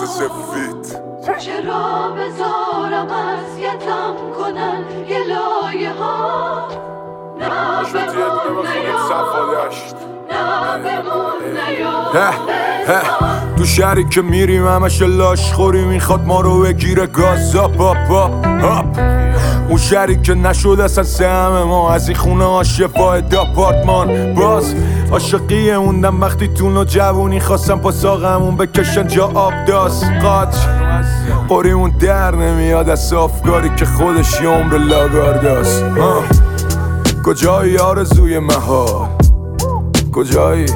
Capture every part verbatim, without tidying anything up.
سفید. چرا بذارم اذیتم کنن یه لایه ها، نه بمون نه بمون تو شهری که میریم همش لاش خوری میخواد ما رو بگیره گاز آپ آپ آپ آپ. اون شهری که نشد اصلا سهم ما از این خونه ها شفاه داپارتمان. باز عاشقی موندم وقتی تو جوونی خواستم پا ساقمون بکشن جا آب داست قاچ. قریمون در نمیاد از صافگاری که خودش یه عمر لاگارداست. کجایی آرزوی مهار کجایی؟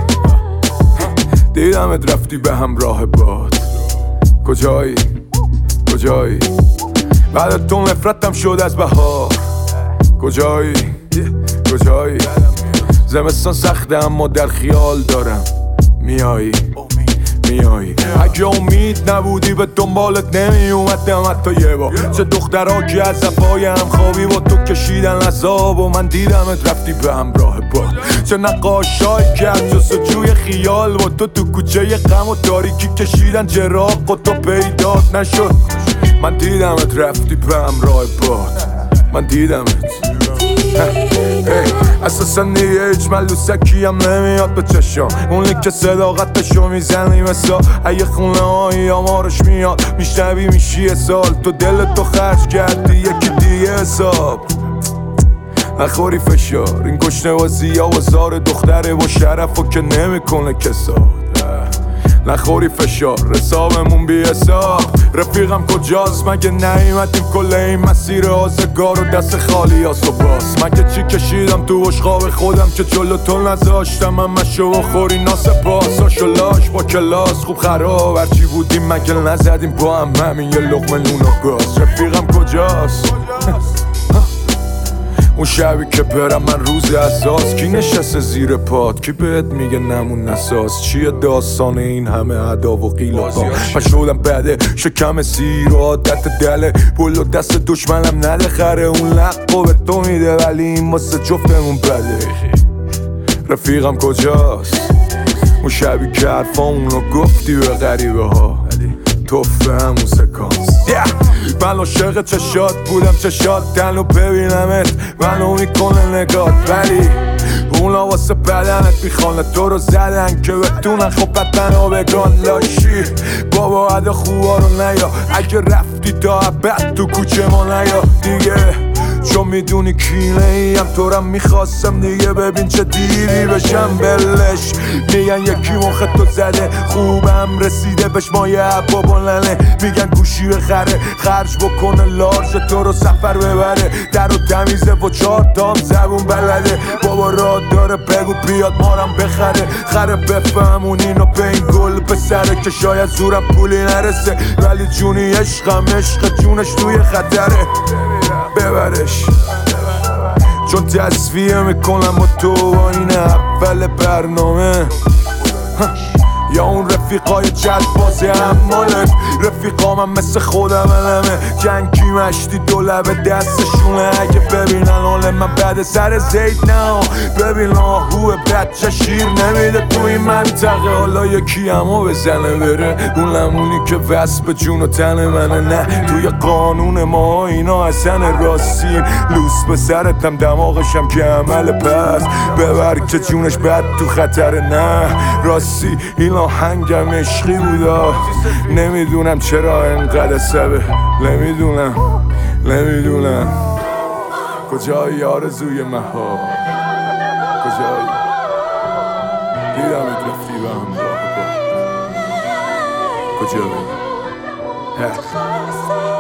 دیدمت رفتی به همراه باد. کجایی؟ کجایی؟ بعد تو نفرتم شد از بهار. کجایی؟ کجایی؟ زمستان سخته اما در خیال دارم میایی میایی. اگه امید نبودی به دنبالت نمی اومدم حتی یه بار. چه دخترها که از زفای هم خوابی با تو کشیدن عذاب و من دیدمت رفتی به همراه باد. چه نقاشایی که از جستجوی خیال با تو تو کوچه غم و تاریکی کشیدن جراق و تو پیدات نشد. من دیدمت رفتی به همراه باد. من دیدمت اساسا دیگه هیچ ملوسکی هم نمیاد به چشم. اونی که صداقتشو میزنی مثال اگه خونه هایی آمارش میاد میشنوی میشی یه سال. تو دلتو خرج کردی یکی دیگه حساب. نخوری فشار این گشنه بازی ها و زار دختره با شرف و که نمیکنه کساد. نخوری فشار حسابمون بی حساب. رفیقم کجاست مگه نیومدیم کل این مسیر آزگار و دست خالی هاست و باز. مگه چی کشیدم تو اشغاب خودم که جلو تو نذاشتم همشو و خوری ناسپاس. آشولاش با کلاس خوب خراب هرچی بودیم مگه نزدیم با هم همین یه لقمه نون و گاز. رفیقم کجاست؟ اون شبی که برم من روز اساس کی نشسته زیر پاد کی بهت میگه نمون نساز. چیه داستان این همه ادا و قیل و با من شدم بده شکم سیر و عادت دله پول و دست دشمنم نده خره. اون لقو به تو میده ولی این واسه جفتمون بده. رفیقم کجاست؟ اون شبی که حرفامونو گفتی به غریبه ها توفه همون سکانس. yeah. من عاشق چشات بودم چشات تنو ببینمت منو میکنه نگات ولی اونا واسه بدنت میخوانه تو رو زدن که بتونن خب بدنو بگان لاشی. بابا عدا خوبا رو نیا اگه رفتی تا عبد تو کوچه ما نیا دیگه چون میدونی کینه ایم تو رم میخواستم دیگه. ببین چه دیری بشم بلش میگن یکی مخ تو زده خوبم رسیده بهش مایه عبا بلنه. میگن گوشی بخره خرج بکنه لارج تو رو سفر ببره. در و تمیزه و چهار تام زبون بلده. بابا راه داره بگو بیاد مارم بخره. خره بفهمون اینو به این گل پسره که شاید زورم پولی نرسه ولی جونی عشقم عشق جونش توی خطره. ببرش چون تصفیه میکنم با تو با این اول برنامه. یا اون رفیقای جد بازی همالت رفیقامم مثل خودم علمه. جنگی مشتی دو لبه دستشونه اگه ببینن حال من بعد سر زید نه. ببین آهوه بچه شیر نمیده تو این منطقه. حالا یکی همو بزنه بره اون لمونی که وصف به جون و تن منه. نه توی قانون ما اینا اصلا راستین لوس به سرتم دماغشم که عمل پس ببر که جونش بد تو خطره. نه راستی این آهنگم عشقی بودا نمیدونم چرا انقدر سبه. نمیدونم نمیدونم کجایی آرزوی مهار کجایی؟ دیدمت رفتی به همراه با کجایی؟